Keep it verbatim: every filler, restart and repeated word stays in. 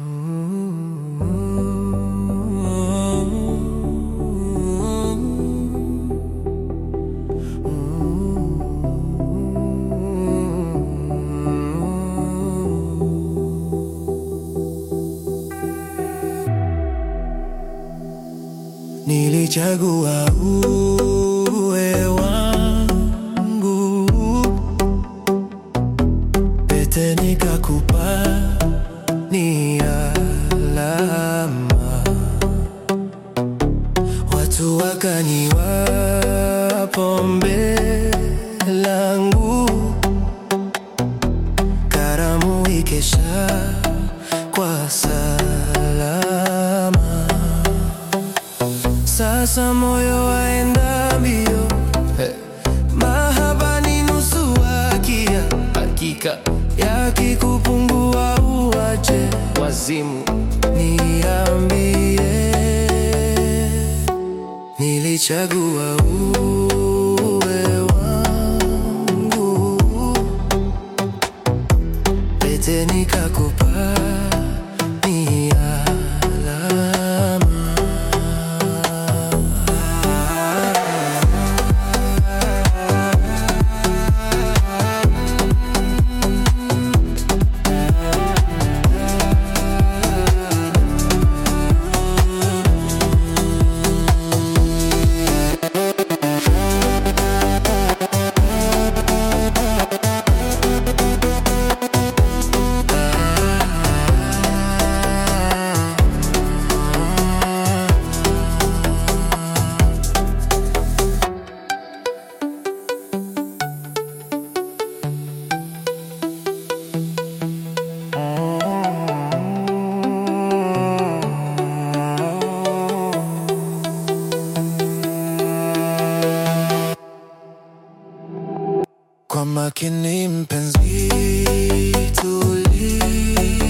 Nilichagua uwe wangu, pete nikakupa ni alama. Watu wakaniwa pombe langu, karamu ikesha kwa salama. Sasa moyo waenda mbio, hey. Mahaba ni nusu wakia, hakika yakikupungua uache wazimu. Niambie, nilichagua uwe wangu, pete nikakupa ni alama. Kwa makini mpenzi, tulia.